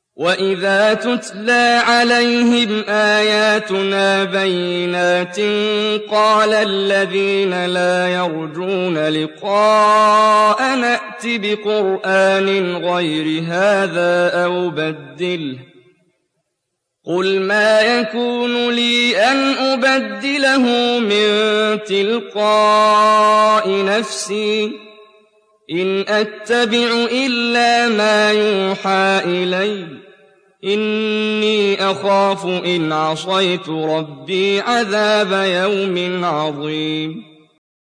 وَإِذَا تُتْلَىٰ عَلَيْهِمْ آيَاتُنَا بَيِّنَاتٍ قَالَ الَّذِينَ لَا يَرْجُونَ لِقَاءَنَا ائْتِ بِقُرْآنٍ غَيْرِ هَٰذَا أَوْ بَدِّلْهُ ۚ قُلْ مَا يَكُونُ لِي أَنْ أُبَدِّلَهُ مِن تِلْقَاءِ نَفْسِي ۖ إِنْ أَتَّبِعُ إِلَّا مَا يُوحَىٰ إِلَيَّ ۖ إِنِّي أَخَافُ إِنْ عَصَيْتُ رَبِّي عَذَابَ يَوْمٍ عَظِيمٍ